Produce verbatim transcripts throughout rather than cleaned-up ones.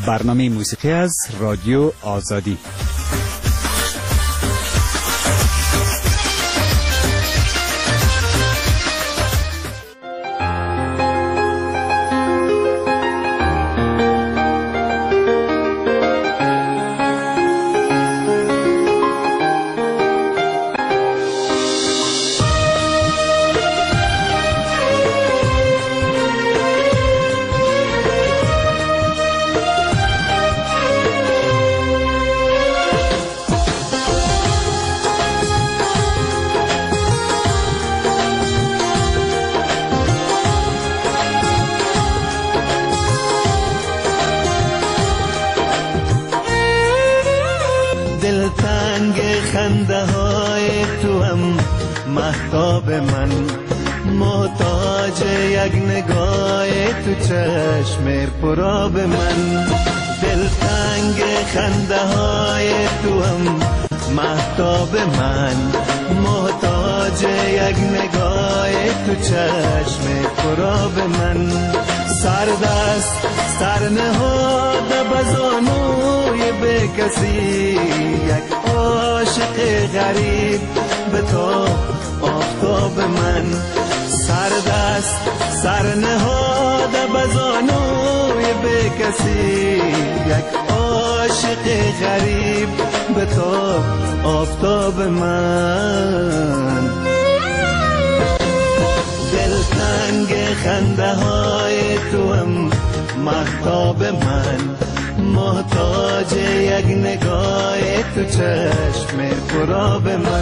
برنامه موسیقی از رادیو آزادی. دلتنگ خنده های تو هم مهتاب من، محتاج یک نگاه تو چشم پرآب من. دلتنگ خنده های تو هم مهتاب من، محتاج یک نگاه تو چشم پرآب من. سردست سر نهاده بزانوی به کسی، یک عاشق غریب به تو آفتاب من. سردست سر نهاده بزانوی به کسی، یک عاشق غریب به تو آفتاب من. دلتنگ خنده های تو هم مهتاب من، محتاج یک نگاه تو چشم پرآب من.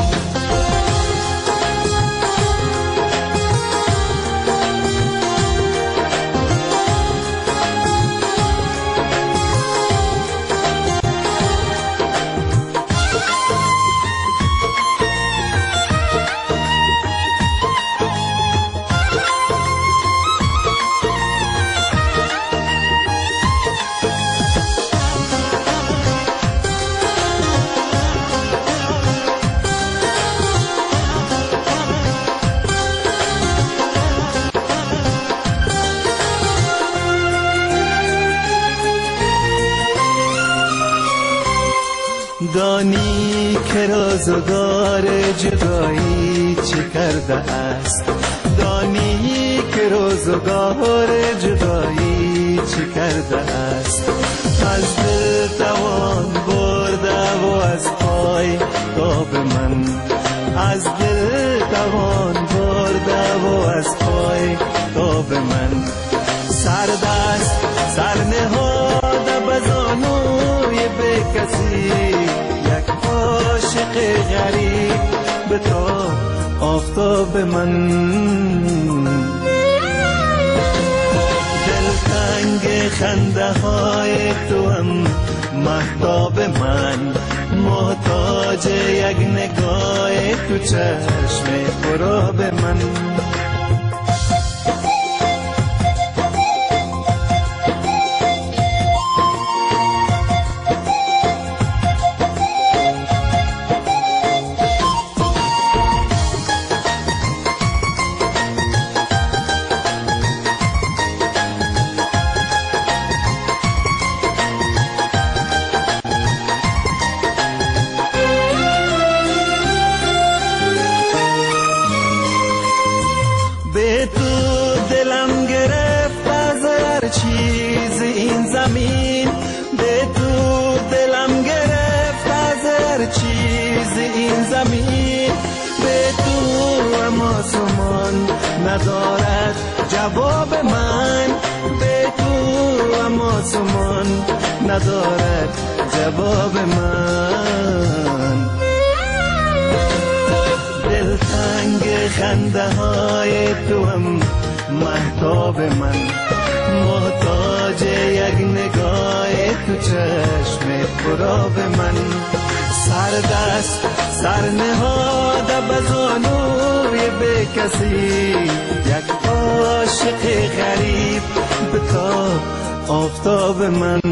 دانی که روزگار جدایی چه کرده است، دانی که روزگار جدایی چه کرده است. از دل توان برده و از پای تاب من، از دل توان برده و از پای تاب من. سردست سر نهاده بزانوی به کسی، یک عاشق غریب به تو آفتاب من. دلتنگ خنده های تو هم مهتاب من، محتاج یک نگاه تو چشم پرآب من. به تو دلم گرفت از هر چیز این زمین، به تو دلم گرفت از هر چیز این زمین. به تو هم آسمان ندارد جواب من، به تو هم آسمان ندارد جواب من. دلتنگ خنده های تو هم مهتاب من، محتاج یک نگاه تو چشم پرآب من. سردست سر نهاده بزانوی به کسی، یک عاشق غریب به تو آفتاب من.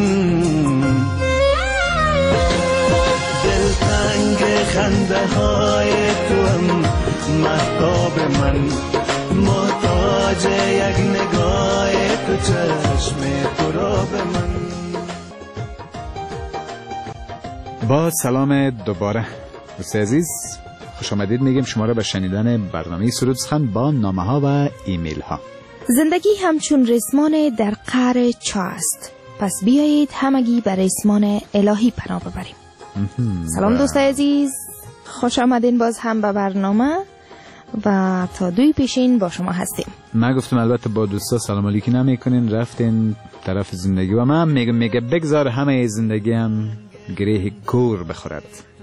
دلتنگ خنده های تو هم مهتاب من، محتاج یک نگاه تو چشم پرآب من. با سلام دوباره دوست عزیز، خوش آمدید میگیم شما را به شنیدن برنامه سرود سخن با نامه ها و ایمیل ها. زندگی همچون ریسمان در قعر چاه است، پس بیایید همگی به ریسمان الهی پناه ببریم. سلام دوست عزیز، خوش آمدین باز هم به برنامه و تا دوی پیشین با شما هستیم. من گفتم البته با دوستا سلام علیکی نمی کنین، رفتین طرف زندگی و من میگه میگه بگذار همه زندگی هم گره کور بخورد،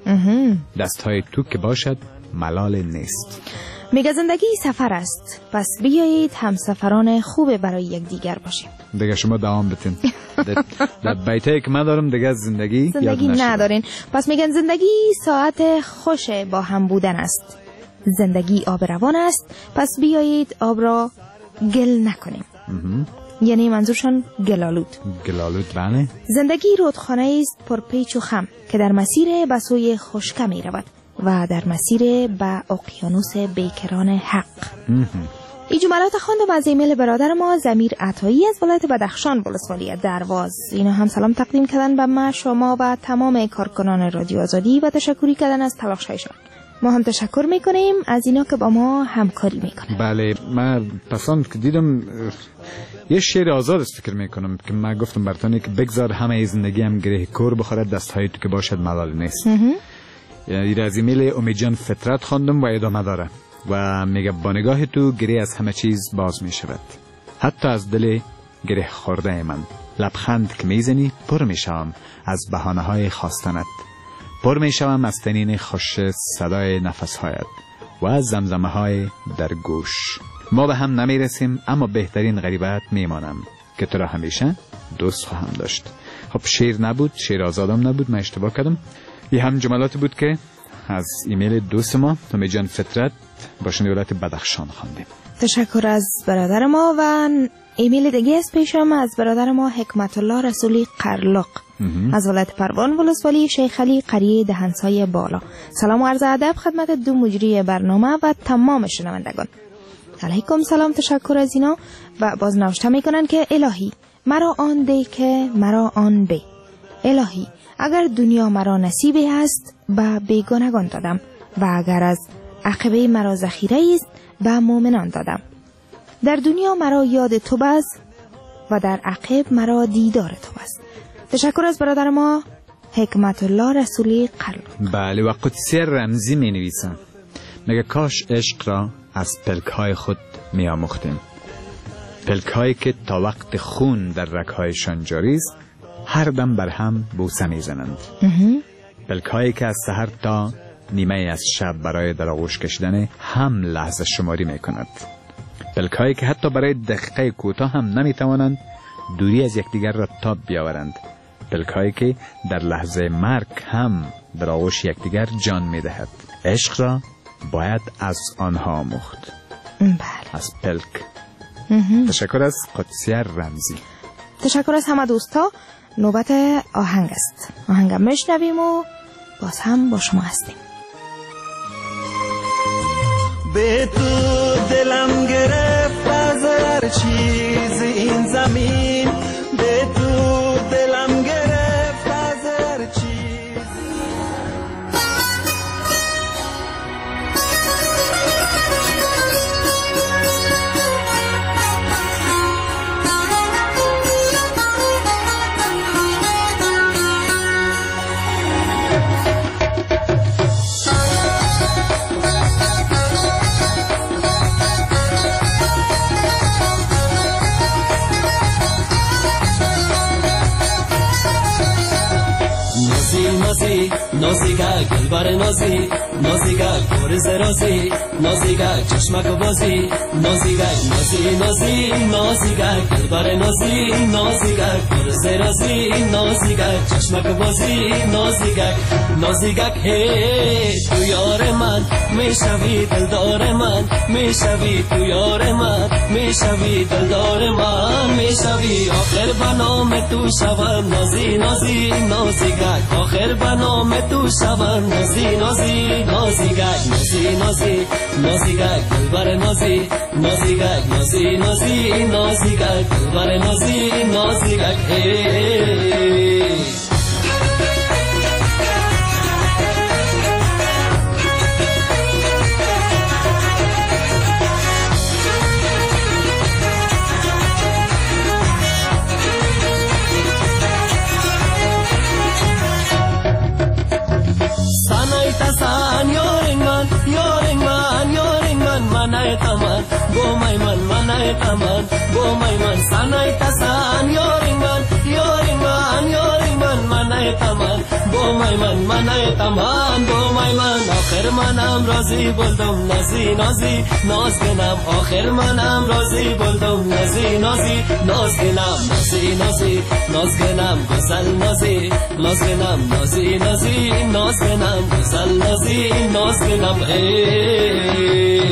دست های تو که باشد ملال نیست. میگه زندگی سفر است، پس بیایید همسفران خوب برای یک دیگر باشیم. دیگه شما دوام بتین. در بیتایی که من دارم دیگه زندگی زندگی ندارین. پس میگن زندگی ساعت خوش با هم بودن است. زندگی آب روان است، پس بیایید آب را گل نکنیم. یعنی منظورشان گلالود. گلالود بله. زندگی رودخانه است پر پیچ و خم که در مسیر به سوی خشکی می رود و در مسیر به اقیانوس بیکران حق. این جملات خواندم از ایمیل برادر ما ضمیر عطایی از ولایت بدخشان ولسوالی درواز. اینا هم سلام تقدیم کردن به ما، شما و تمام کارکنان رادیو آزادی و تشکری کردن از تلاش‌هایشان. ما هم تشکر میکنیم از اینا که با ما همکاری میکنن. بله، من پسند که دیدم یه شعر آزاد است فکر میکنم که من گفتم براتون که بگذار همه زندگی هم گره کور بخورد، دستهای تو که باشد ملال نیست. یعنی از ایمیل امیدجان فطرت خواندم و ادامه داره و میگه با نگاه تو گره از همه چیز باز میشود، حتی از دل گره خورده من. لبخند که میزنی پر میشم از بهانه های خواستنت، پر میشم از تنین خوش صدای نفسهایت و از زمزمه های در گوش. ما به هم نمیرسیم اما بهترین غریبت میمانم که تو را همیشه دوست خواهم داشت. خب شعر نبود، شعر آزادم نبود، من اشتباه کردم. یه هم جملاتی بود که از ایمیل دوست ما امیدجان فطرت باشنده ولایت بدخشان خواندیم. تشکر از برادر ما. و ایمیل دیگه از پیشم از برادر ما حکمت الله رسولی قرلق از ولایت پروان ولسوالی شیخ علی قریه دهنسای بالا. سلام و عرض ادب خدمت دو مجری برنامه و تمام شنوندگان. علیکم سلام، تشکر از اینا. و باز نوشته میکنن که الهی مرا آن ده که مرا آن به. الهی اگر دنیا مرا نصیبی است به بیگانگان دادم و اگر از عقبه مرا ذخیره است به مؤمنان دادم. در دنیا مرا یاد تو بز و در عقب مرا دیدار تو بز. تشکر از برادر ما حکمت الله رسولی قلب. بله، و قدسی رمزی می نویسم، میگه کاش عشق را از پلک های خود می آموختیم، پلک هایی که تا وقت خون در رگ‌هایشان جاری است هر دم بر هم بوسه می زنند، پلک هایی که از سحر تا نیمه از شب برای در آغوش کشیدن هم لحظه شماری می کند، پلک هایی که حتی برای دقیقه کوتاه هم نمی توانند دوری از یکدیگر را تاب بیاورند، پلک هایی که در لحظه مرگ هم در آغوش یکدیگر جان می دهد. عشق را باید از آنها آموخت. بله. از پلک. تشکر از قدسی رمزی. تشکر از همه دوستا. نوبت آهنگ است. آهنگم میشنویم و باز هم با شما هستیم. به تو دلم گرفت از هر چیز این زمین، به تو دلم گرفت از هر چیز. نازی نازیگه گلبر نازی نازیگه گرز رازی نازیگه چشمک بازی نازیگه نازی نازی نازیگه گلبر نازی نازیگه گرز رازی نازیگه چشمک بازی نازیگه نازیگه هی تو یار من میشوی دلدار من میشوی تو یار من میشوی دلدار من میشوی آخر به نام تو شوم نازی نازی نازیگه آخر به نام تو شوم نازی نازی نازیگه نازی نازی نازیگه گلبر نازی نازیگه نازی نازی نازیگه گلبر نازی نازیگه هی taman bo mai man sanai tasan yori man yori man yori man manai taman bo mai man manai taman bo mai man آخر منم راضی بولدم نازی نازی ناز کنم آخر منم راضی بولدم نازی نازی ناز کنم نازی نازی ناز کنم گسل نازی ناز کنم نازی نازی ناز کنم گسل نازی ناز کنم ای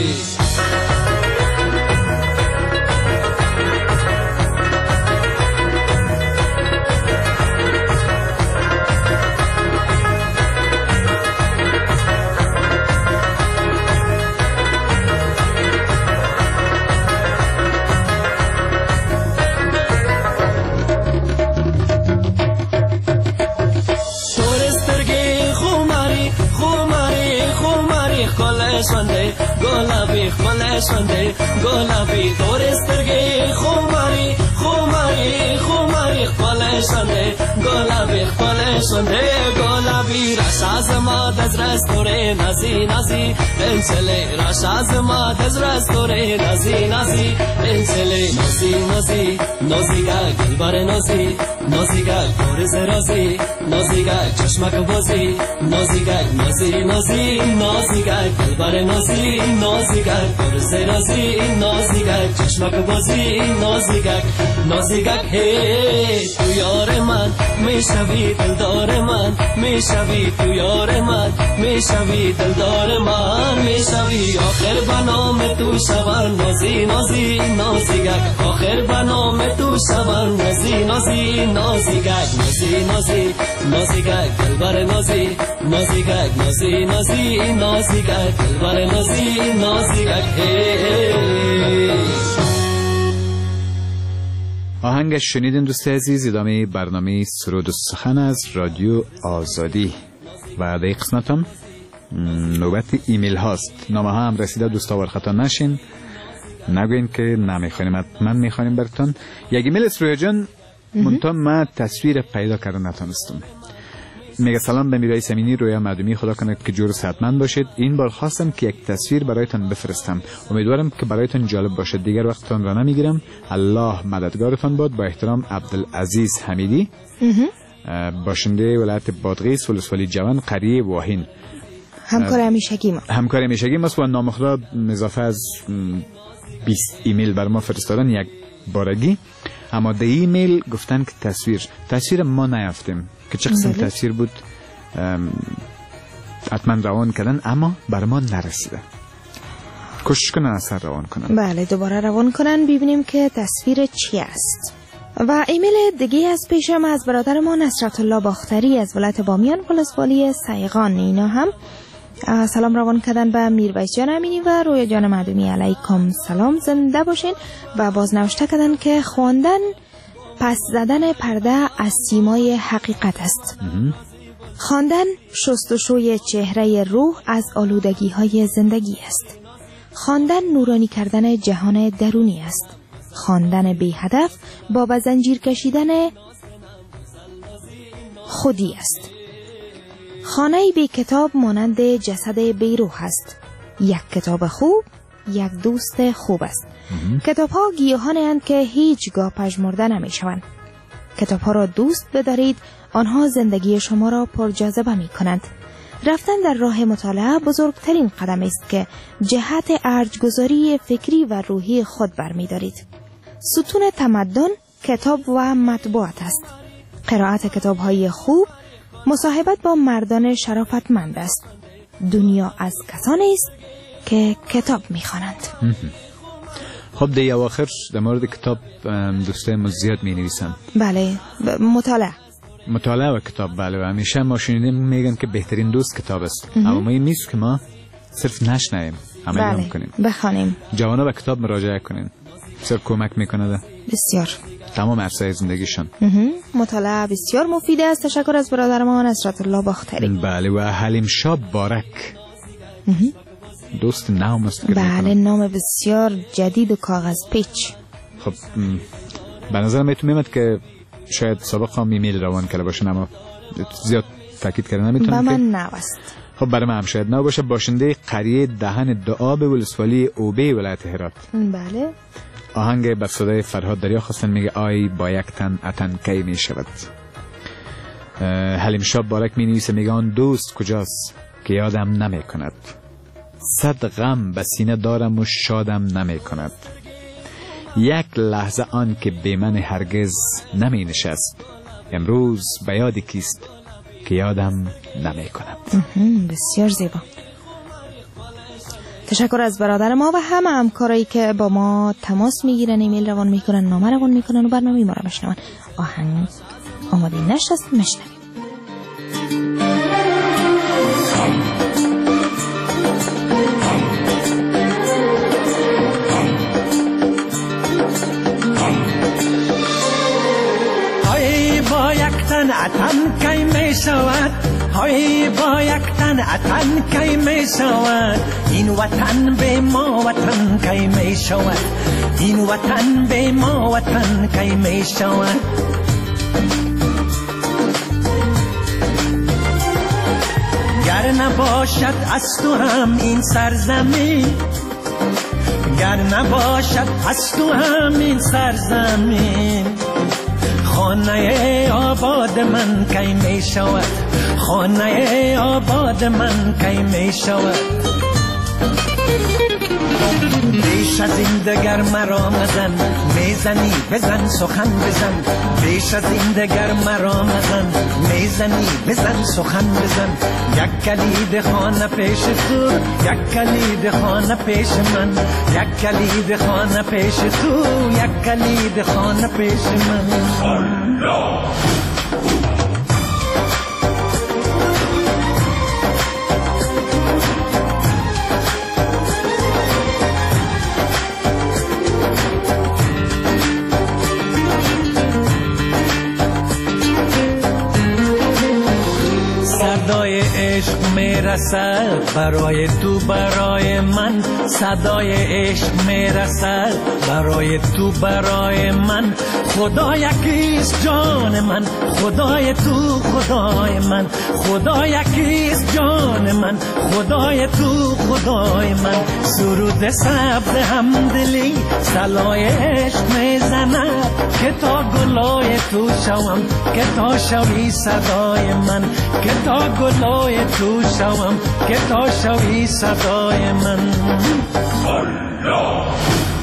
شونده گلابی خمله شونده گلابی دور استرگی خماری خماری خماری خمله شونده گلابی خمله شونده گلابی راش از ما دز رستوره نازی نازی انچله راش از ما دز رستوره نازی نازی انچله نازی نازی نازی گا گلبار نازی نازی گا گورز رازی نازی گا چشمک بازی نازی گا نازی نازی نازی گا گلبار نازی نازی گا گورز رازی نازی گا چشمک بازی نازی گا نازی گا هی تو یار من میشوی دلدار من میشوی تو یار من میشوی دلدار من میشوی آخر بنام تو شبان نازی نازی نازی گا آخر بنام تو شبان نازی نازی نازی گا نازی نازی نازی گا گلبار نازی نازی گا نازی نازی نازی گا گلبار نازی نازی گا آهنگش شنیدین دوست عزیز. ادامه برنامه سرود و سخن از رادیو آزادی و در قسمت هم نوبت ایمیل هاست. نامه ها هم رسیده، دوستا خطا نشین، نگوین که نمیخوانیم، حتما میخوانیم براتون. یک ایمیل است رویا جان، منتها من تصویر پیدا کردن نتونستم. میگه سلام به میرای امینی، رویا معدومی، خدا کنه که جور و صحتمند باشید. این بار خواستم که یک تصویر برایتان بفرستم، امیدوارم که برایتان جالب باشد. دیگر وقتتان را نمیگیرم، الله مددگارتان باد. با احترام عبدالعزیز حمیدی، باشنده ولایت بادغیس، ولسوالی جوان، قریه واهین. همکار همیشگی ما همکار همیشگی ما و نام خدا اضافه از بیست ایمیل بر ما فرستادن یک بارگی. اما در ایمیل گفتن که تصویر تصویر ما نیافتیم که چه قسم تصویر بود. حتما روان کردن اما بر ما نرسیده. کوشش کنن اثر روان کنن. بله دوباره روان کنن ببینیم که تصویر چی است. و ایمیل دیگه از پیشم از برادر ما نصرت الله باختری از ولایت بامیان، ولسوالی سیغان. اینا هم سلام روان کردن به میرویس جان امینی و رویا جان معدومی، علیکم سلام، زنده باشین. و باز نوشته کردن که خواندن پس زدن پرده از سیمای حقیقت است. خواندن شستشوی چهره روح از آلودگی های زندگی است. خواندن نورانی کردن جهان درونی است. خواندن بی هدف با به زنجیر کشیدن خودی است. خانه بی کتاب مانند جسد بی روح است. یک کتاب خوب یک دوست خوب است. کتاب ها گیاهانی اند که هیچگاه پژمرده نمی شوند. کتاب ها را دوست بدارید، آنها زندگی شما را پرجاذبه می کنند. رفتن در راه مطالعه بزرگترین قدم است که جهت ارجگذاری فکری و روحی خود برمی دارید. ستون تمدن کتاب و مطبوعات است. قرائت کتاب های خوب مصاحبت با مردان شرافتمند است. دنیا از کسانی است که کتاب می‌خوانند. خب دیگه اواخر در مورد کتاب دوستای ما زیاد می‌نویسن. بله مطالعه مطالعه و کتاب. بله و همیشه ما شنیدیم میگن که بهترین دوست کتاب است. اما ما این نیست که ما صرف نشنویم، عمل بله. کنیم. بخوانیم. جوانا به کتاب مراجعه کنین، صرف کمک میکنه بسیار تمام عرصه زندگیشان. مطالعه بسیار مفید است. تشکر از برادر ما نصرت الله باختری. بله و حلیم شاه بارک دوست نام است. بله نام بسیار جدید و کاغذ پیچ. خب به نظر میتون میاد که شاید سابق هم ایمیل روان کرده باشن اما زیاد تاکید کردن نمیتونم. به من نوست. خب برای من هم شاید نو باشه. باشنده قریه دهن دعا به ولسوالی اوبه ولایت هرات. بله آهنگ به صدای فرهاد دریا خواستن، میگه آی با یک تن اتن کی می شود. حلیم شاب بارک می نویسه، میگه آن دوست کجاست که یادم نمی کند، صد غم به سینه دارم و شادم نمی کند، یک لحظه آن که به من هرگز نمی نشست، امروز به یاد کیست که یادم نمی کند. بسیار زیبا. تشکر از برادر ما و همه همکارایی که با ما تماس میگیرن، ایمیل روان میکنن، نامه روان میکنن و برنامه ما رو بشنون. آهنگ آماده نشست، مشنویم. های با یک تن اتن کی می شود، های با یک تن اتن کی می شود، این وطن به ما وطن کی می شود، این وطن به ما وطن کی می شود. گر نباشد از تو هم این سرزمین، گر نباشد از تو هم این سرزمین، خانه آباد من کی می شود، خانه آباد من کی می شود. بیش از این دگر مرا مزن، میزنی بزن سخن بزن، بیش از این دگر مرا مزن، میزنی بزن سخن بزن. یک کلید خانه پیش تو، یک کلید خانه پیش من، یک کلید خانه پیش تو، یک کلید خانه پیش من. صدای عشق میرسد برای تو برای من، صدای عشق میرسد برای تو برای من. خدا یکیست جان من، خدای تو خدای من، خدا یکیست جان من، خدای تو خدای من. سرود سبز همدلی صلای عشق میزند، که تا گلای تو شوم، که تا شوی صدای من، که تا گلای تو شوم، که تا شوی صدای من. الله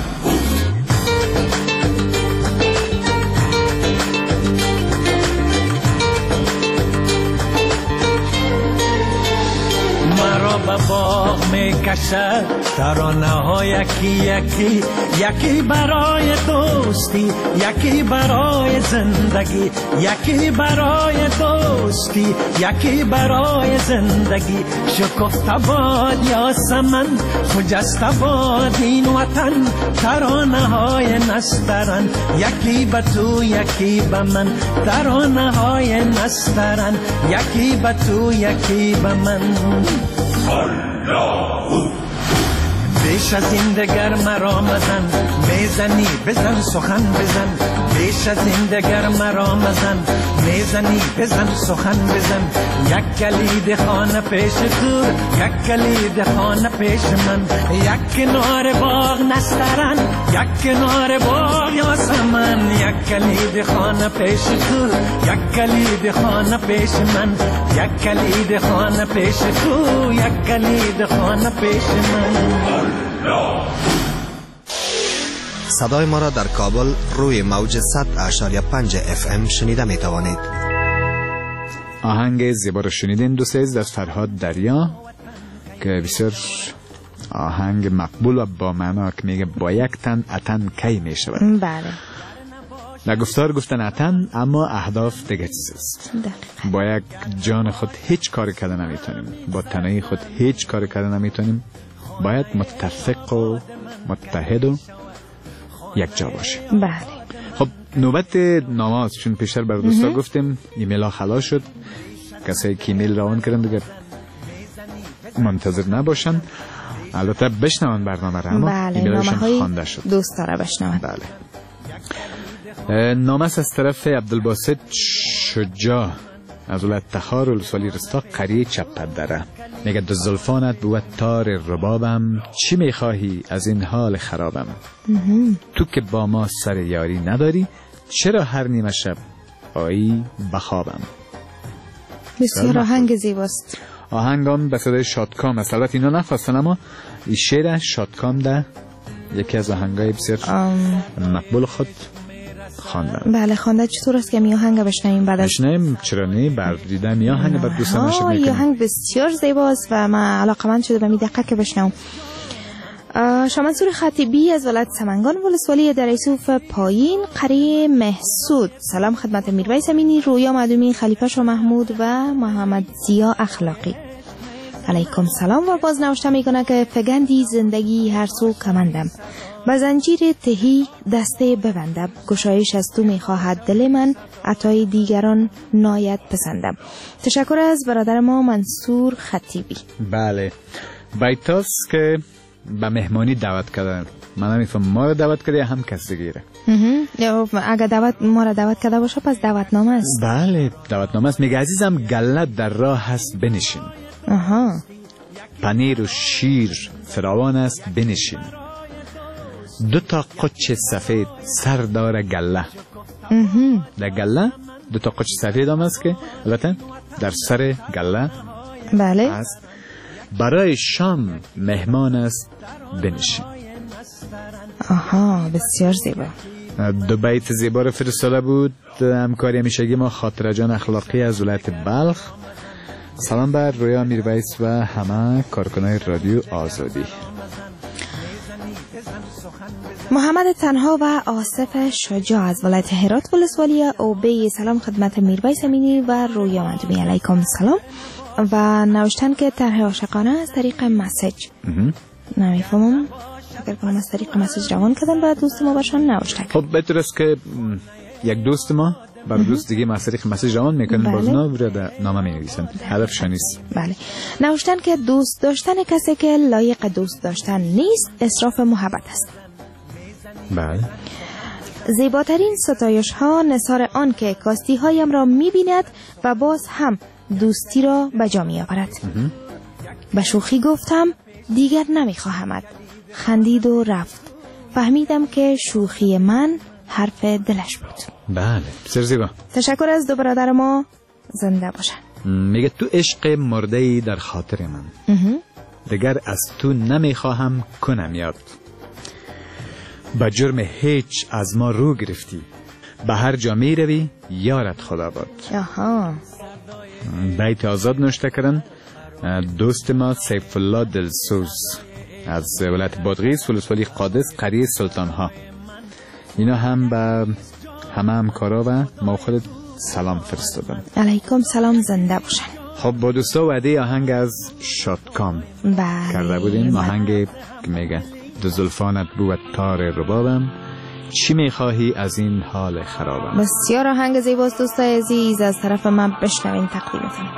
مرا به باغ می کشد ترانه ها یکی یکی، یکی برای دوستی، یکی برای زندگی، یکی برای دوستی، یکی برای زندگی. شکفته باد یاسمن، خجسته باد این وطن، ترانه های نسترن، یکی به تو یکی به من، ترانه های نسترن، یکی به تو یکی به من. بیش از این دگر مرا مزن، میزنی بزن سخن بزن، بیش از این دگر مرا مزن، میزنی بزن سخن بزن. یک کلید خانه پیش تو، یک کلید خانه پیش من، یک کنار باغ نسترن، یک کنار باغ یاسمن. یک کلید خانه پیش تو، یک کلید خانه پیش من، یک کلید خانه پیش تو، یک کلید خانه پیش من. صدای ما را در کابل روی موج صد اشاری پنج اف ام شنیده می توانید. آهنگ زیبا رو شنیدین دو سیز از فرهاد دریا که بسیار آهنگ مقبول و با معنا که میگه با یک تن اتن کی می شود. بله. در گفتار گفتن اتن، اما اهداف دیگه چیز است. با یک جان خود هیچ کاری کردن نمیتونیم، با تنهایی خود هیچ کاری کردن نمیتونیم، باید متفق و متحد و یک جا باشه. بله. خب نوبت نامه، چون پیشتر بر دوستا گفتیم ایمیل ها خلاص شد، کسایی که ایمیل روان کردن دیگه منتظر نباشن، البته بشنون برنامه را، اما بله، ایمیلشون خوانده شد، دوستا را بشنون. بله. نامه از طرف عبدالباسط شجاع از ولایت تخار ولسوالی رستاق قریه چپدره. میگه دو زلفانت بود تار ربابم، چی میخواهی از این حال خرابم؟ تو که با ما سر یاری نداری، چرا هر نیمه شب آیی بخوابم؟ بسیار آهنگ زیباست. آهنگام به صدای شادکام است. البته اینا نخواستن، اما این شعر شادکام ده یکی از آهنگای بسیار آم... مقبول خود خواندن. بله خواندن. چطور است که می آهنگ بشنویم بعد از بشنویم؟ چرا نه؟ بر دیدم می آهنگ بعد دوستان نشد میکنم. این آهنگ بسیار زیباست و من علاقمند شده به می دقیقه که بشنوم. شاه منصور خطیبی از ولایت سمنگان ولسوالی در ایسوف پایین قریه محسود. سلام خدمت میرویس امینی، رویا معدومی، خلیفه شاه محمود و محمد ضیا اخلاقی. علیکم سلام. و باز نوشته میکنه که فگندی زندگی هر سو کمندم، با زنجیر تهی دسته ببندم، گشایش از تو میخواهد دل من، عطای دیگران ناید پسندم. تشکر از برادر ما منصور خطیبی. بله بیتاس که به مهمانی دعوت کردن. من نمیفهم ما رو دعوت کرده هم کس دیگه. اگه دعوت ما رو دعوت کرده باشه پس دعوتنامه است. بله دعوتنامه است. میگه عزیزم گلت در راه هست بنشین. آها. پنیر و شیر فراوان است بنشین. دو تا قچ سفید سر داره گله. در گله دو تا قچ سفید هم است که البته در سر گله بله است. برای شام مهمان است بنشین. آها بسیار زیبا. دو بیت زیبا رو فرستاده بود همکاری همیشگی ما خاطره جان اخلاقی از ولایت بلخ. سلام بر رویا میرویس و همه کارکنان رادیو آزادی. محمد تنها و آصف شجاع از ولایت هرات ولسوالی اوبی. سلام خدمت میرویس امینی و رویا معدومی. علیکم سلام. و نوشتن که طرح عاشقانه از طریق مسیج. نمیفهمم اگر کنم از طریق مسیج روان کردن و دوست ما باشن نوشتن. خب بهتر است که یک دوست ما برای دوست دیگه از طریق مسیج روان میکنن. بله. باز اونا برای نامه می نویسن. هدفشان نیست. بله نوشتن که دوست داشتن کسی که لایق دوست داشتن نیست اسراف محبت است. بله. زیباترین ستایش ها نثار آن که کاستی هایم را می بیند و باز هم دوستی را به جا می آورد. به شوخی گفتم دیگر نمی خواهمت. خندید و رفت. فهمیدم که شوخی من حرف دلش بود. بله بسیار زیبا. تشکر از دو برادر ما. زنده باشن. میگه تو عشق مرده‌ای در خاطر من، دیگر از تو نمی خواهم کنم یاد. با جرم هیچ از ما رو گرفتی، به هر جا می روی یارت خدا باد. آها. بیت آزاد نوشته کردن دوست ما سیف الله دلسوز از ولایت بادغیس ولسوالی قادس قریه سلطان ها. اینا هم به همه همکارا و ما خود سلام فرستادن. علیکم سلام. زنده باشن. خب با دوستا وعده آهنگ از شادکام بله کرده بودیم. آهنگ که میگه دو زلفانت بود تار ربابم، چی میخواهی از این حال خرابم. بسیار آهنگ زیباست دوستای عزیز. از طرف من بشنوین تقدیمتون.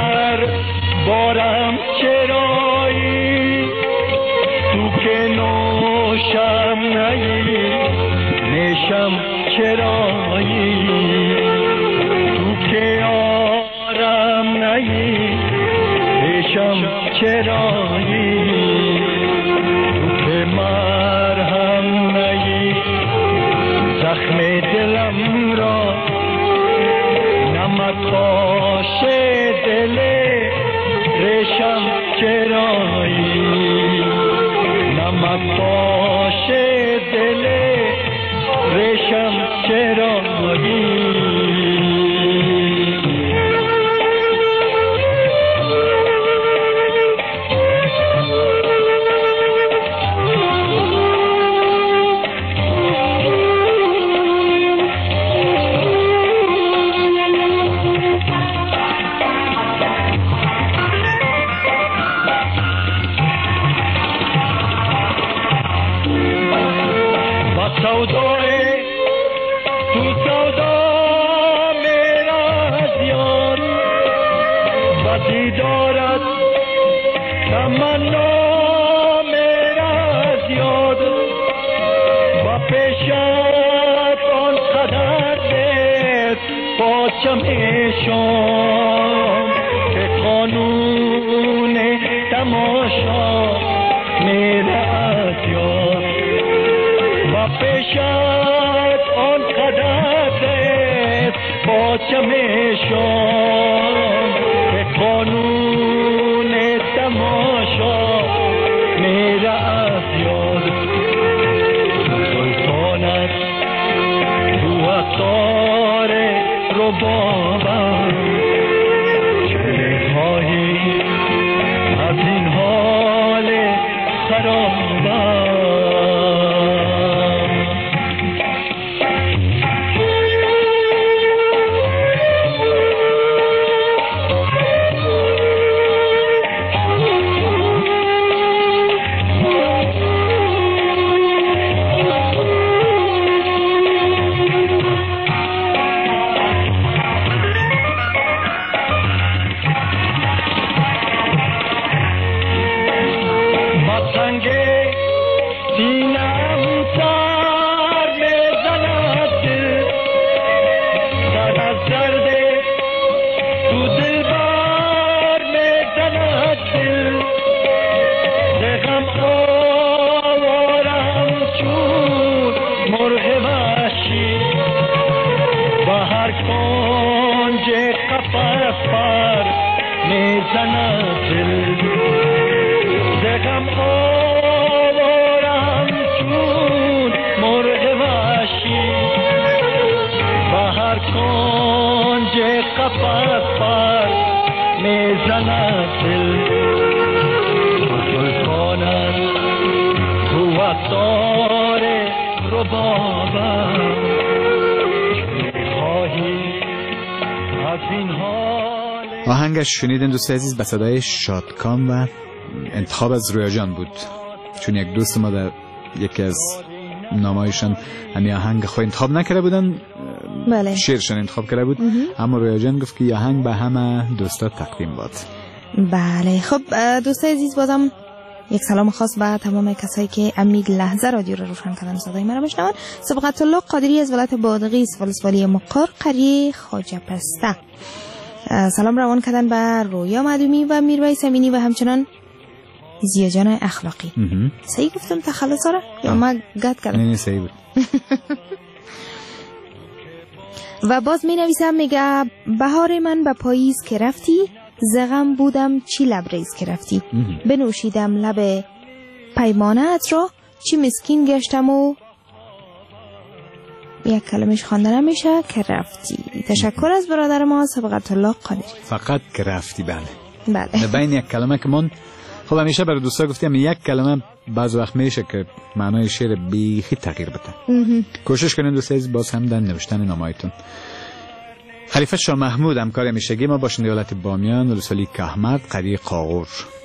بارم چرایی تو که نو چرایی تو که آرم نهی پیشم چرایی تو که مرهم نهی زخم دلم را نمک پاش دل ریشم چرایی نمک پاش دل ریشم چرایی شام که قانون تماشا میره از یاد و پیشت آن قدرت با چمیشان که قانون تماشا میره از یاد سلطانت رو افتار رو بابا چه خواهی از این حال خرابم آهنگش شنیدین دوست عزیز به صدای شادکام و انتخاب از رویا جان بود، چون یک دوست ما در یکی از نامایشان همین آهنگ خود انتخاب نکرده بودن. بله. شعرشان انتخاب کرده بود، اما رویا جان گفت که آهنگ به همه دوستا تقدیم باد. بله. خب دوست عزیز بازم یک سلام خاص به تمام کسایی که امید لحظه رادیو رو روشن کردن صدای مرا بشنون. سبقت الله قادری از ولایت بادغیس ولسوالی مقر قریه خواجه پسته سلام روان کردن به رویا معدومی و میرویس امینی و همچنان زیا جان اخلاقی. صحیح گفتم تخلص را یا ما گت کردم؟ نه نه صحیح بود. و باز می نویسم میگه بهار من به پاییز که رفتی زغم بودم چی لبریز که رفتی بنوشیدم لب پیمانت را چی مسکین گشتم و یک کلمش خوانده نمیشه که رفتی. تشکر از برادر ما سبقت الله قادری. فقط که رفتی. بله بله. بین یک کلمه که من خب همیشه برای دوستا گفتیم یک کلمه بعض وقت میشه که معنای شعر بیخی تغییر بده. کوشش کنین دوست عزیز باز هم در نوشتن نامه‌هایتون. خلیفه شاه محمود همکار همیشگی ما با ایالت بامیان ولسوالی کهمرد قریه قاغور.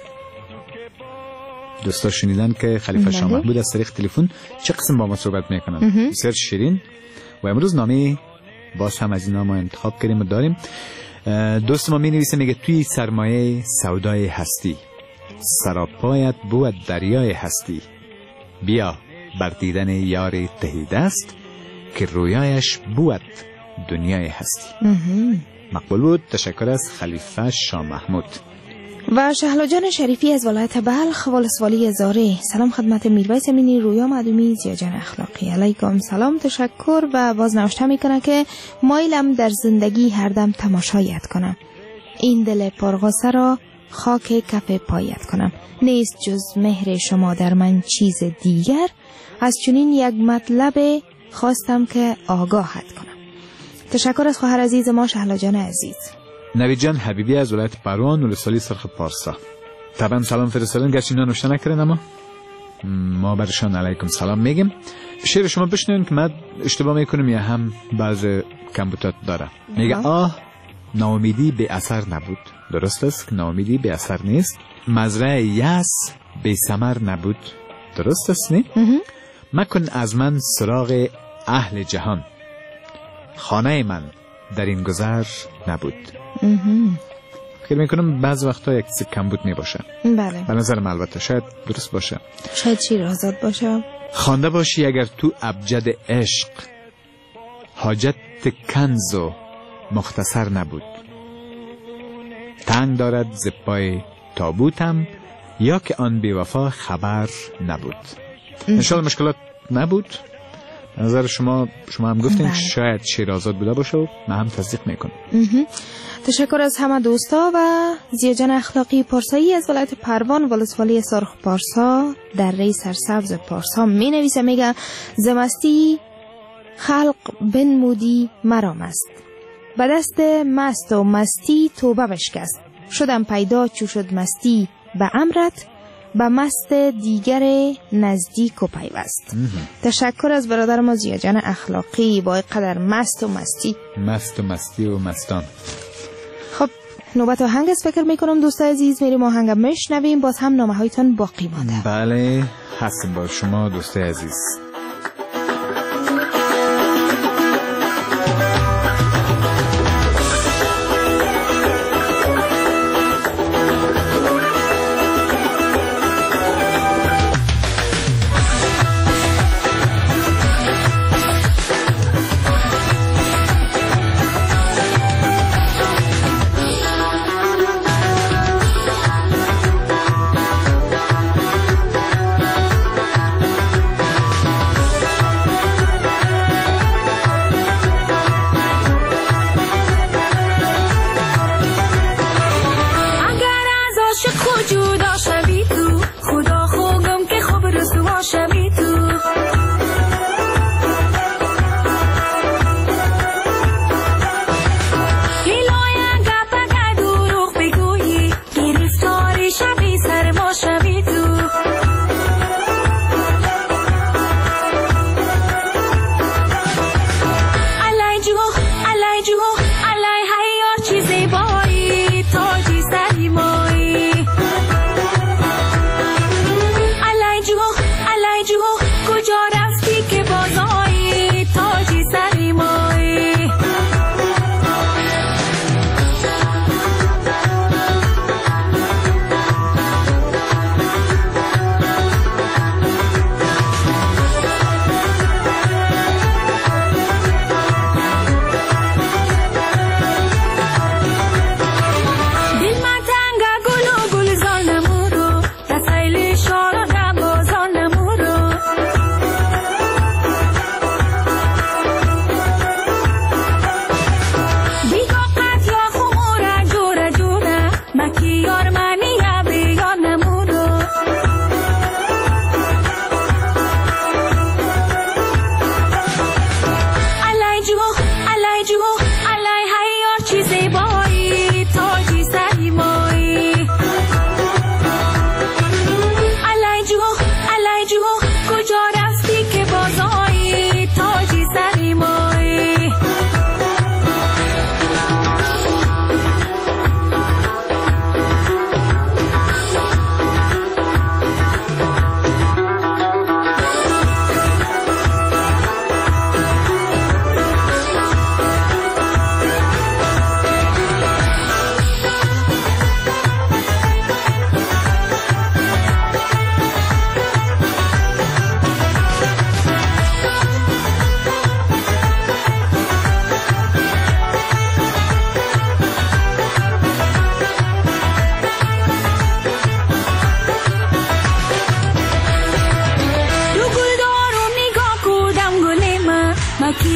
دوستا شنیدن که خلیفه شاه محمود از طریق تلفن چه قسم با ما صحبت میکنن. بسیار شیرین. و امروز نامه باز هم از اینا ما انتخاب کردیم و داریم. دوست ما می نویسه میگه توی سرمایه سودای هستی سراپایت بود دریای هستی بیا بر دیدن یار تهی دست که رویایش بود دنیای هستی. مقبول بود. تشکر از خلیفه شاه محمود. و شهلا جان شریفی از ولایت بلخ ولسوالی زاره. سلام خدمت میرویس امینی، رویا معدومی، زیا جان اخلاقی. علیکم سلام، تشکر. و باز نوشته میکنه که مایلم در زندگی هر دم تماشایت کنم، این دل پرغصه را خاک کف پایت کنم، نیست جز مهر شما در من چیز دیگر، از چنین یک مطلب خواستم که آگاهت کنم. تشکر از خواهر عزیز ما شهلا جان عزیز. نوید جان حبیبی از ولایت پروان ولسوالی سرخ پارسا. طبعا سلام فرستادن، گرچه اینا نوشته نکردن اما ما برشان علیکم سلام میگیم. شعر شما بشنوین که من اشتباه میکنم یا هم بعض کمبوتات داره. میگه آه ناامیدی به اثر نبود. درست است که ناامیدی به اثر نیست. مزرعه یأس به ثمر نبود. درست است نه؟ مکن از من سراغ اهل جهان، خانه من در این گذر نبود. فکر میکنم بعض وقتا یک چیز کم بود میباشه. بله. به نظر من البته شاید درست باشه. شاید شیرازاد باشه. خوانده باشی اگر تو ابجد عشق، حاجت کنز و مختصر نبود. تنگ دارد ز پای تابوتم، یا که آن بی وفا خبر نبود. انشالله مشکلات نبود. نظر شما شما هم گفتین که شاید شیر آزاد بوده باشه و من هم تصدیق میکنم. تشکر از همه دوستا. و زیا جان اخلاقی پارسایی از ولایت پروان ولسوالی سرخ پارسا در ری سرسبز پارسا می نویسه، میگه زمستی خلق بنمودی مرام است، به دست مست و مستی توبه بشکست، شدم پیدا چو شد مستی به امرت، به مست دیگر نزدیک و پیوست. تشکر از برادر ما زیا جان اخلاقی با قدر مست و مستی مست و مستی و مستان. خب نوبت آهنگ است. فکر میکنم دوستای عزیز میریم آهنگ میشنویم، باز هم نامه هایتان باقی مانده. بله هستیم با شما دوستای عزیز.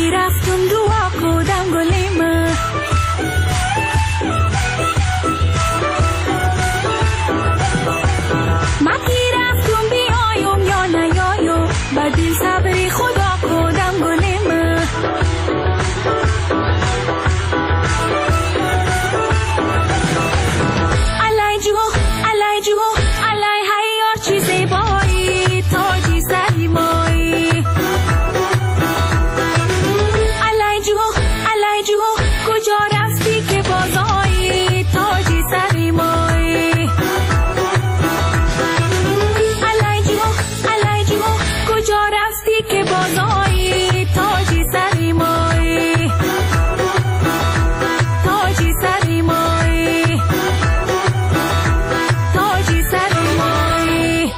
کی رفتم دعا کردم گلیم من کی رفتم بیایم یا نیایم با دل صبری خدا کردم گلیم علای جو علای جو علای هیار چیزی بایی تاجی سری مایی علای جو علای جو کجا رفتی که بازایی تاجی سری مایی علای جو علای جو کجا رفتی که بازایی تاجی سری مایی تاجی سری مایی تاجی سری مایی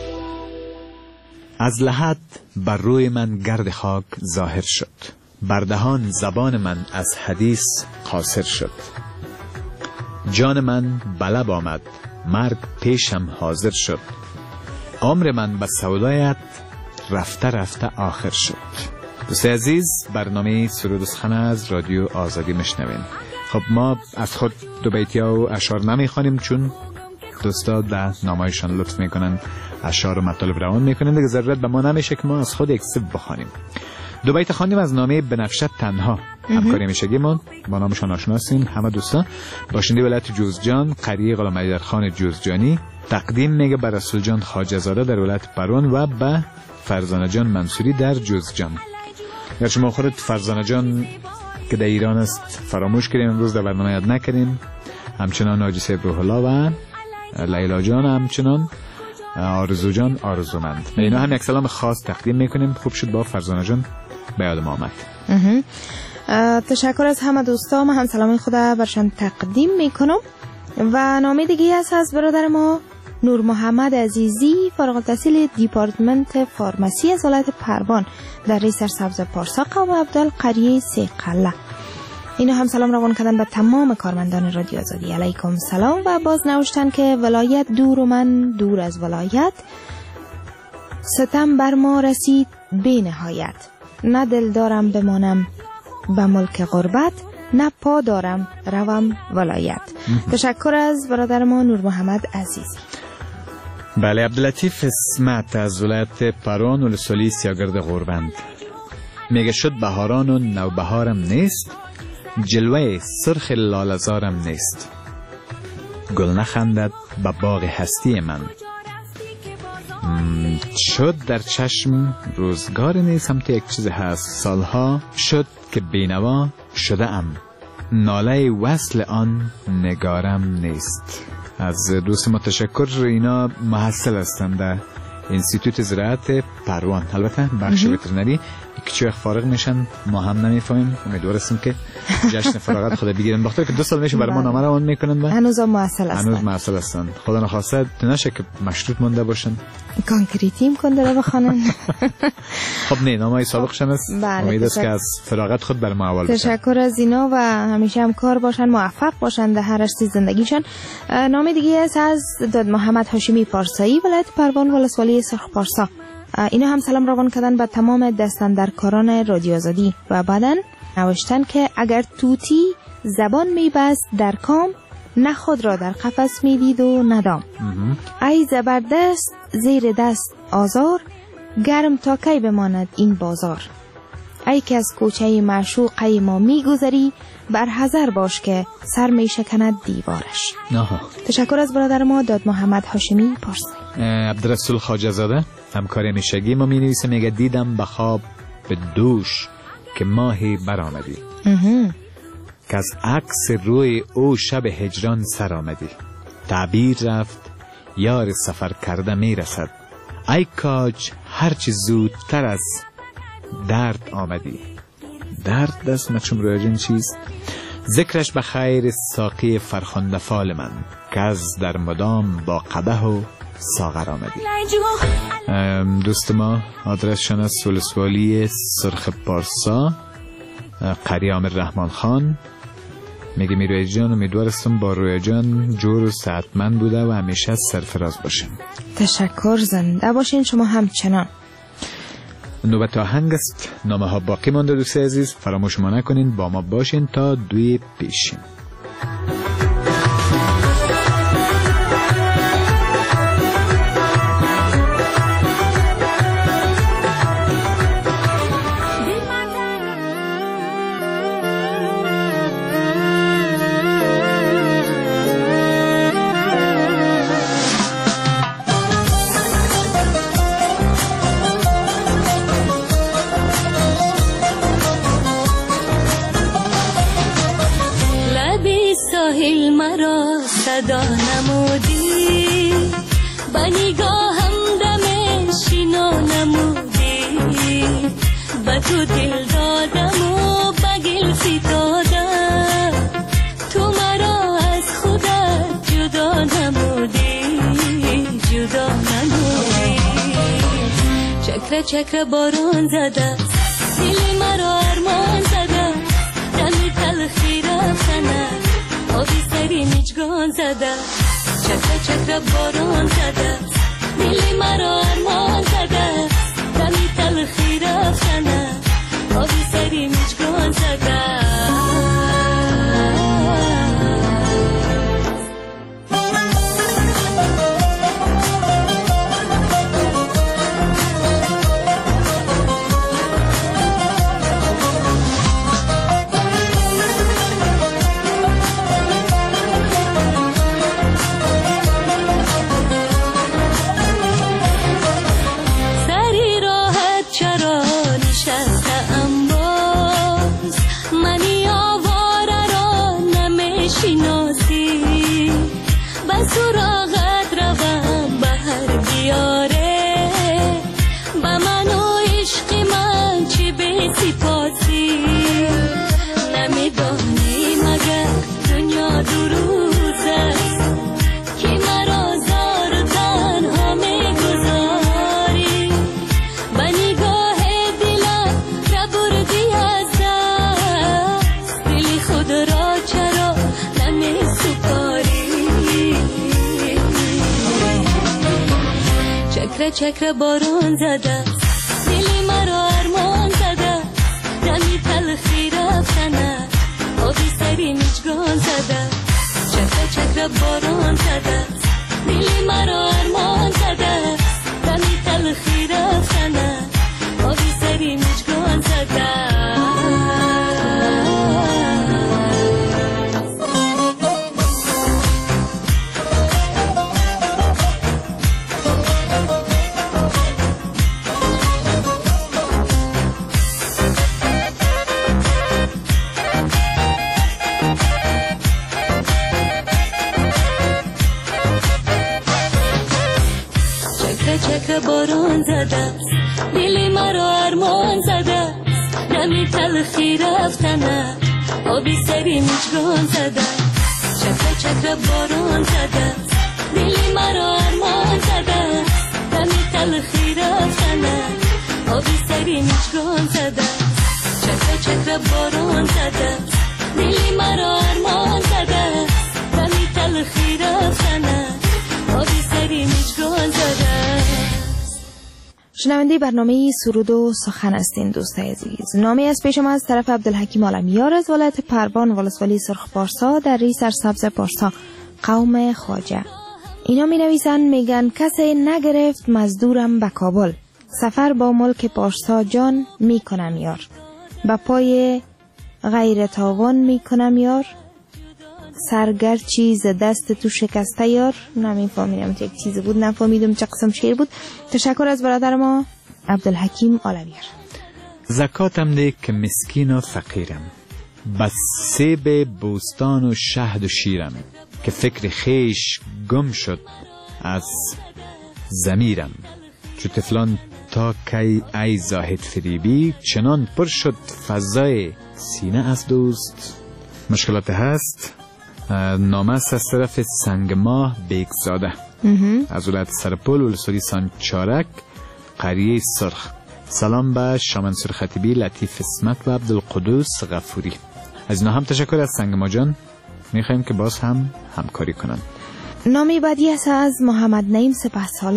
از لحد بر روی من گرد خاک ظاهر شد، بر دهان زبان من از حدیث قاصر شد. جان من بلب آمد، مرگ پیشم حاضر شد. عمر من به سودایت رفته رفته آخر شد. دوستای عزیز، برنامه سرود و سخن از رادیو آزادی مشنوین. خب ما از خود دو بیتی ها و اشعار نمیخوانیم چون دوستا در نامایشان لطف میکنن اشعار و مطالب روان میکنن، دیگه ضرورت به ما نمیشه که ما از خود یک سب بخوانیم. دو بیت خواندیم از نامه بنفشت تنها، همکاری میشگی ما با نامشان آشناسیم. همه دوستا باشنده ولایت جوزجان قریه غلام ایدرخان جوزجانی تقدیم میگه بر رسول جان خواجه زاده در ولایت پروان و به فرزانه جان منصوری در جوزجان. یا شما خودت فرزانه جان که در ایران است فراموش کردیم، امروز در برنامه یاد نکردیم. همچنان حاجی صاحب روح الله و لیلا جان، همچنان آرزو جان آرزومند. به اینا هم یک سلام خاص تقدیم میکنیم. خوب شد با فرزانه جان به یاد ما آمد. تشکر از همه دوستا، ما هم سلام خدا برشان تقدیم میکنم. و نامه دیگه است از برادر ما نور محمد عزیزی، فارغ التحصیل دیپارتمنت فارماسی از ولایت پروان در ری سرسبز پارسا قوم عبدال قریه سه قله. اینا هم سلام روان کردن به تمام کارمندان رادیو آزادی. علیکم سلام. و باز نوشتن که ولایت دور و من دور از ولایت، ستم بر ما رسید بی نهایت. نه دل دارم بمانم به ملک غربت، نه پا دارم روم ولایت. تشکر از برادر ما نور محمد عزیزی. بله، عبداللطیف اسمت از ولایت پروان ولسوالی سیاگرد غوربند میگه شد بهاران و نوبهارم نیست، جلوه سرخ لالزارم نیست. گل نخندد به باغ هستی من، شد در چشم روزگار نیست. هم تو یک چیز هست، سالها شد که بینوا شده ام، ناله وصل آن نگارم نیست. از دوست ما تشکر. اینا محصل هستند در انستیتوت زراعت پروان، البته بخش وترنری. کچی وقت فارغ میشن ما هم نمیفهمیم. امیدوار هستیم که جشن فراغت خدا بگیرن، بخاطر که دو سال میشه برای ما نامه روان میکنن و هنوز هم محصل هستن. هنوز محصل هستن. خدا نخواسته نشه که مشروط مونده باشن، کانکریتیم کنده رو بخوانن. خب نه، نامه سابقشن است. امید است که از فراغت خود بر ما اول بشن. تشکر از اینا و همیشه هم کار باشن، موفق باشن در هر رشته زندگیشان. نامه دیگه است از داد محمد هاشمی پارسایی، ولایت پروان ولسوالی سرخ پارسا. اینا هم سلام روان کردن به تمام دستاندرکاران رادیو آزادی و بعدن نوشتن که اگر توتی زبان میبست در کام، نه خود را در قفس میدید و ندام. ای زبردست زیر دست آزار، گرم تا کی بماند این بازار. ای که از کوچه معشوقه ما میگذری، بر حذر باش که سر میشکند دیوارش. آها. تشکر از برادر ما داد محمد هاشمی پارسی. عبدالرسول خواجه زاده همکاری میشگی ما می نویسه، میگه دیدم به خواب به دوش که ماهی برآمدی، که از عکس روی او شب هجران سر آمدی. تعبیر رفت یار سفر کرده میرسد، ای کاج هرچی زودتر از درد آمدی. درد دست مچم رویجن چیست؟ ذکرش به خیر ساقی فرخنده فال من، که از در مدام با قده و ساغر آمدی. دوست ما آدرسشان از ولسوالی سرخ پارسا قریه عامر رحمان خان. میگه میروی جان امیدوارستم با روی جان جور و صحتمند بوده و همیشه سرفراز باشیم. تشکر، زنده باشین شما همچنان. نوبت آهنگ است. نامه ها باقی مانده دوست عزیز، فراموش ما نکنین، با ما باشین تا دوی پیشین. ساحل مرا صدا نمودی، با نگاهم دم شینا نمودی، با تو دل دادم و با گل فتادم، تو مرا از خودت جدا نمودی، جدا نمودی. چکر چکر باران زده، دل مرا ارمان زده، دمی تلخی رفتنه، آبی سری میچگان زده، چکر چکر باران زده، دل مرا ارمان زده، دمی تلخی رفتنه، آبی سری میچگان زده. سراغت روم بهر بیاره، با من و عشق من چی به سپاسی، نمیدانی مگر دنیا دو روز است که مرا زار و تنها میگذاری، با نگاه دلم را بردی از دست، دل خود را چرا نمیسپاری. چکر چکر باران زده، دل مرا ارمان زده، دمی تلخی رفتنه، آبی سری میچگان زده، چکر چکر باران زده، دل مرا ارمان زده، دمی تلخی رفتنه، آبی سری میچگان زده. چکر باران زده، دل مرا ارمان زده، دمی تلخی رفتنه، آبی سری میچگان زده، چکر چکر باران زده، دل مرا ارمان زده، دمی تلخی رفتنه، آبی سری میچگان زده، چکر چکر باران زده، دل مرا ارمان زده، دمی تلخی رفتنه، آبی سری میچگان زده. شنونده برنامه سرود و سخن هستین دوست عزیز. نامی از پیش ما از طرف عبدالحکیم عالمیار از ولایت پروان ولسوالی سرخ پارسا در ری سرسبز پارسا قوم خواجه. اینا می نویسن میگن کسی نگرفت مزدورم به کابل، سفر با ملک پارسا جان می کنم یار، با پای غیر تاوان می کنم یار، سرگر چیز دست تو شکسته یار. نمیفهمیدم یک چیز بود، نفهمیدم چه قسم شعر بود. تشکر از برادر ما عبدالحکیم عالمیار. زکاتم ده که مسکین و فقیرم، بس سیب بوستان و شهد و شیرم، که فکر خیش گم شد از زمیرم، چو تفلان تا کی ای زاهد فریبی، چنان پر شد فضای سینه از دوست. مشکلات هست. نامه است از طرف سنگ ماه بیگزاده از ولایت سرپل ولسوالی سانچارک قریه سرخ. سلام به شامنصور خطیبی، لطیف اسمت و عبدالقدوس غفوری. از اینا هم تشکر از سنگ ما جان. میخوایم که باز هم همکاری کنن. نامی بعدی است از محمد نعیم سپهسالار.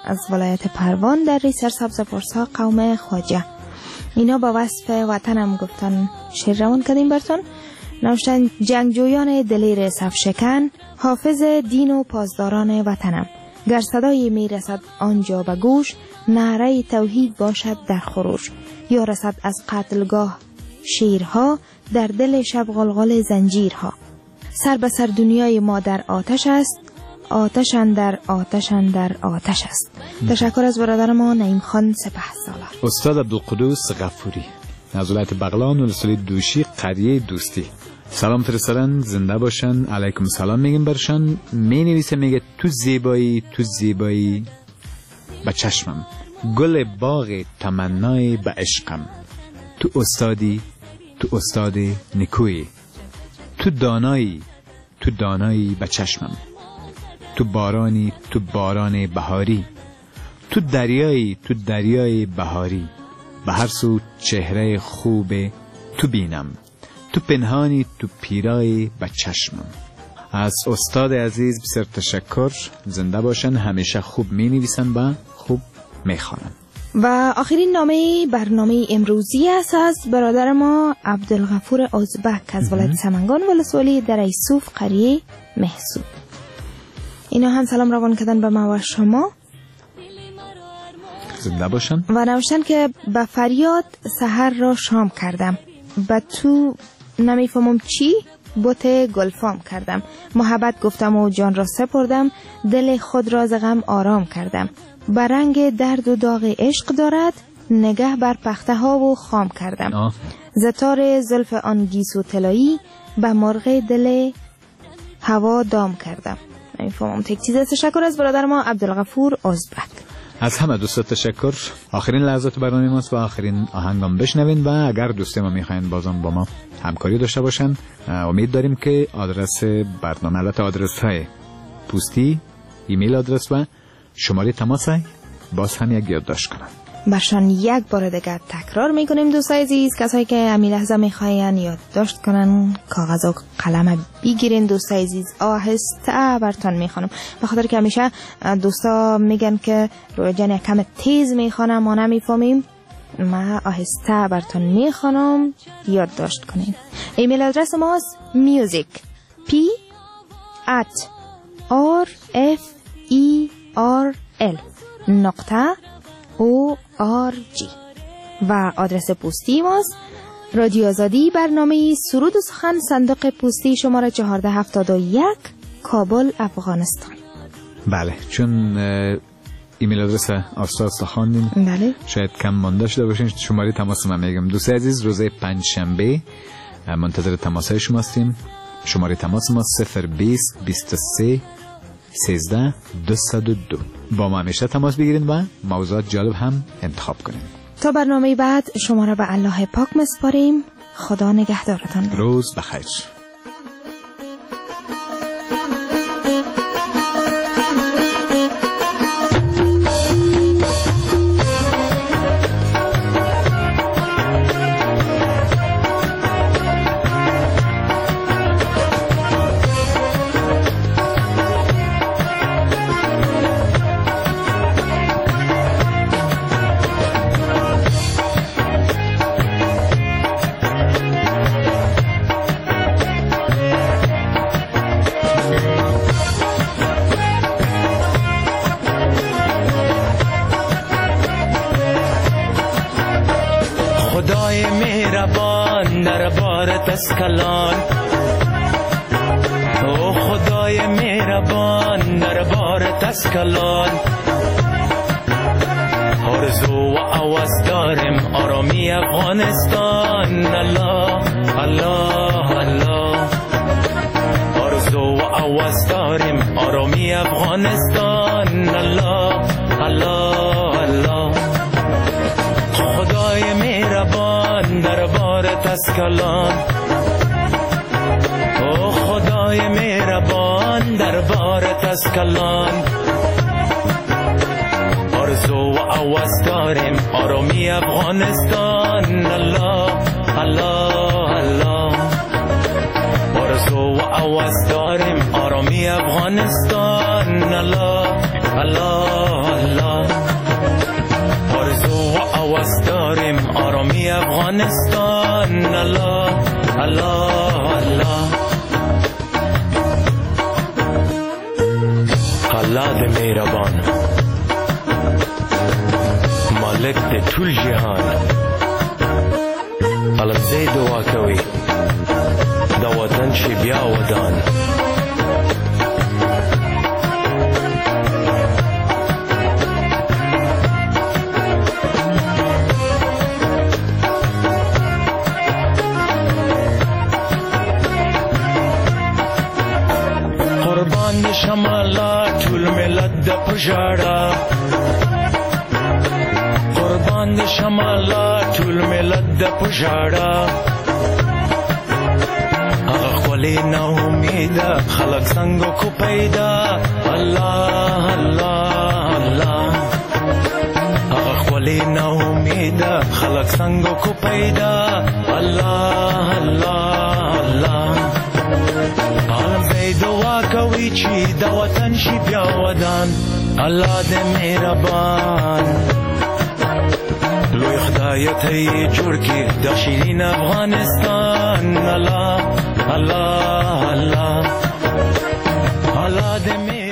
از ولایت پروان در ری سرسبز پرسا قوم خواجه. اینا با وصف وطنم گفتن شعر روان کردیم براتون. نوشتن جنگجویان دلیر صفشکن، حافظ دین و پاسداران وطنم. گر صدای می رسد آنجا به گوش، نعره توحید باشد در خروش. یا رسد از قتلگاه شیرها، در دل شب غلغل زنجیرها. سر به سر دنیای ما در آتش است، آتش اندر آتش اندر آتش است. تشکر از برادر ما نعیم خان سپهسالار. استاد عبدالقدوس غفوری از ولایت بغلان ولسوالی دوشی قریه دوستی. سلام فرستادن، زنده باشن، علیکم سلام میگیم برشان. می نویسه میگه تو زیبایی تو زیبایی به چشمم، گل باغ تمنای به عشقم. تو استادی تو استاد نکوی، تو دانایی تو دانایی به چشمم. تو بارانی تو باران بهاری، تو دریایی تو دریای بهاری. به هر سو چهره خوب تو بینم، تو پنهانی تو پیرای به چشمم. از استاد عزیز بسیار تشکر، زنده باشن، همیشه خوب می نویسن و خوب می خوانن. و آخرین نامه برنامه امروزی است از برادر ما عبدالغفور ازبک از ولایت سمنگان ولسوالی در ایسوف قریه محسوب. اینا هم سلام روان کردن به ما و شما، زنده باشن. و نوشتن که به فریاد سحر را شام کردم، به تو نمیفهمم چی بوت گلفام کردم. محبت گفتم و جان را سپردم، دل خود را ز غم آرام کردم. به رنگ درد و داغ عشق دارد، نگه بر پخته ها و خام کردم. زتار زلف آن گیسو طلایی، به مرغ دل هوا دام کردم. نمیفهمم تک چیز. تشکر از برادر ما عبدالغفور ازبک. از همه دوستان تشکر. آخرین لحظات برنامه ماست و آخرین آهنگام بشنوین، و اگر دوستی ما میخواین بازم با ما همکاری داشته باشن، امید داریم که آدرس برنامه، البته آدرس های پستی، ایمیل آدرس و شماره تماس باز هم یک یادداشت کنن. برشان یک بار دیگر تکرار میکنیم دوستای عزیز، کسایی که امی لحظه میخواین یادداشت کنن کاغذ و قلم بگیرین دوستای عزیز، آهسته براتون میخوانم، به خاطر که همیشه دوستا میگن که روی جان کم تیز میخوانم ما نمیفهمیم. ما آهسته براتون میخوانم، یادداشت کنین. ایمیل آدرس ماست music p at r f e r l نقطه او آر جی و آدرس پستی ماست رادیو آزادی، برنامه سرود و سخن، صندوق پستی شماره چهارده هفتاد و یک، کابل، افغانستان. بله، چون ایمیل آدرس آساستا خواندیم، بله شاید کم مانده شده باشین. شماره تماس من میگم دوست عزیز، روز پنج شنبه منتظر تماس های شما هستیم. شماره تماس ما صفر بیست بیست و سه سیزده دویست و دو. با ما همیشه تماس بگیرین و موضوعات جالب هم انتخاب کنین. تا برنامه بعد شما را به الله پاک مسپاریم. خدا نگهدارتان. روز بخیر. خدای مهربان در بارت اسکلان، او خدای مهربان در بارت اسکلان. آرزو و آواز داریم آرامی افغانستان. الله الله الله. آرزو و آواز داریم آرامی افغانستان. الله الله الله. خدای مهربان در بارت اسکلان، او خدای مهربان در بارت اسکلان. آرزو و آواز داریم آرامی افغانستان. الله الله الله. آرزو و آواز داریم آرامی افغانستان. الله الله الله. افغانستان. الله الله الله الله دې مهربان مالک دې ټول جهان. الله دې دعا کوي دا وطن شي بیا ودان. قربان دې شمالا ټول ملت د پژړا. قربان دې شمالا ټول ملت د پژړا. هغه خولې نه امیده خلک څنګه کو پیدا. الله الله الله هغه خولې نه امیده خلک څنګه کو پیدا. الله الله الله عالم دې دعا کوي چې دا وطن شي بیا ودان. الله دې مهربان لوی خدای ته یې جوړ کړي د شیرین افغانستان. الله الله الله الله دې